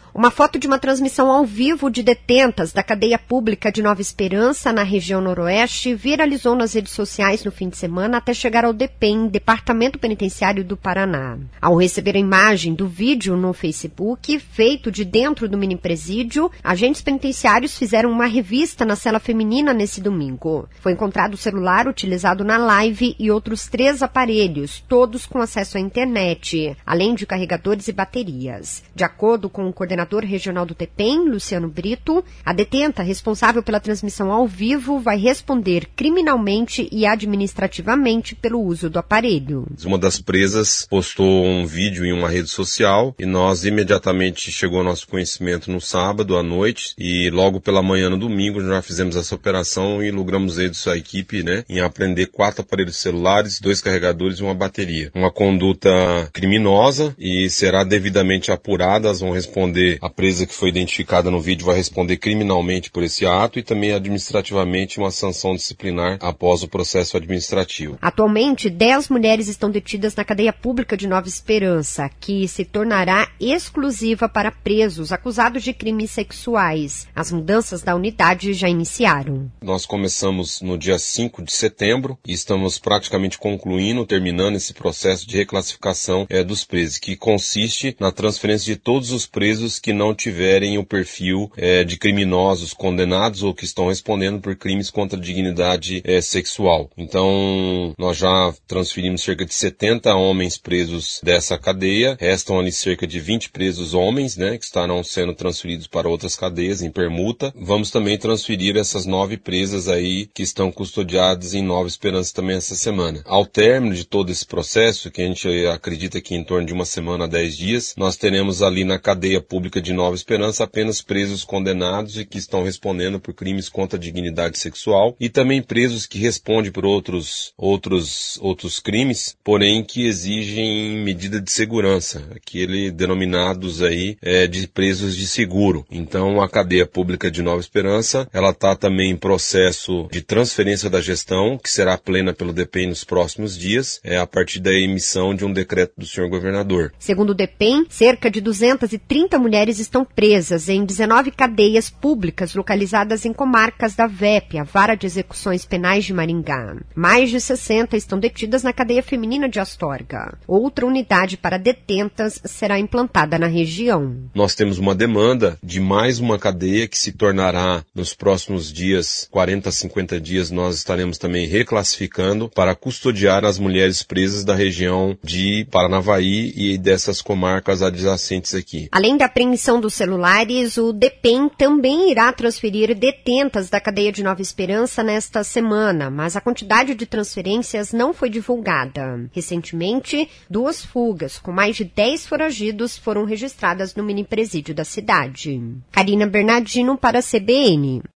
Uma foto de uma transmissão ao vivo de detentas da cadeia pública de Nova Esperança, na região noroeste, viralizou nas redes sociais no fim de semana até chegar ao DEPEN, Departamento Penitenciário do Paraná. Ao receber a imagem do vídeo no Facebook, feito de dentro do mini-presídio, agentes penitenciários fizeram uma revista na cela feminina nesse domingo. Foi encontrado o celular utilizado na live e outros 3 aparelhos, todos com acesso à internet, além de carregadores e baterias. De acordo com o coordenador regional do DEPEN, Luciano Brito, a detenta responsável pela transmissão ao vivo vai responder criminalmente e administrativamente pelo uso do aparelho. Uma das presas postou um vídeo em uma rede social e nós imediatamente chegou ao nosso conhecimento no sábado à noite e logo pela manhã no domingo já fizemos essa operação e logramos a equipe, em apreender 4 aparelhos celulares, 2 carregadores e uma bateria. Uma conduta criminosa e será devidamente apurada. Elas vão responder, a presa que foi identificada no vídeo vai responder criminalmente por esse ato e também administrativamente uma sanção disciplinar após o processo administrativo. Atualmente, 10 mulheres estão detidas na cadeia pública de Nova Esperança, que se tornará exclusiva para presos acusados de crimes sexuais. As mudanças da unidade já iniciaram. Nós começamos no dia 5 de setembro e estamos praticamente terminando esse processo de reclassificação dos presos, que consiste na transferência de todos os presos que não tiverem o perfil de criminosos condenados ou que estão respondendo por crimes contra a dignidade sexual. Então, nós já transferimos cerca de 70 homens presos dessa cadeia, restam ali cerca de 20 presos homens, que estarão sendo transferidos para outras cadeias em permuta. Vamos também transferir essas 9 presas aí que estão custodiadas em Nova Esperança também essa semana. Ao término de todo esse processo, que a gente acredita que em torno de 1 semana a 10 dias, nós teremos ali na cadeia pública de Nova Esperança apenas presos condenados e que estão respondendo por crimes contra a dignidade sexual e também presos que respondem por outros crimes, porém que exigem medida de segurança, denominados aí de presos de seguro. Então a cadeia pública de Nova Esperança, ela está também em processo de transferência da gestão, que será plena pelo DEPEN nos próximos dias, a partir da emissão de um decreto do senhor governador. Segundo o DEPEN, cerca de 230 mulheres estão presas em 19 cadeias públicas localizadas em comarcas da VEP, a Vara de Execuções Penais de Maringá. Mais de 60 estão detidas na cadeia feminina de Astorga. Outra unidade para detentas será implantada na região. Nós temos uma demanda de mais uma cadeia que se tornará nos próximos dias, 40 a 50 dias, nós estaremos também reclassificando para custodiar as mulheres presas da região de Paranavaí e dessas comarcas adjacentes aqui. Além da apreensão dos celulares, o DEPEN também irá transferir detentas da cadeia de Nova Esperança nesta semana, mas a quantidade de transferências não foi divulgada. Recentemente, 2 fugas com mais de 10 foragidos foram registradas no mini-presídio da cidade. Karina Bernardino para a CBN.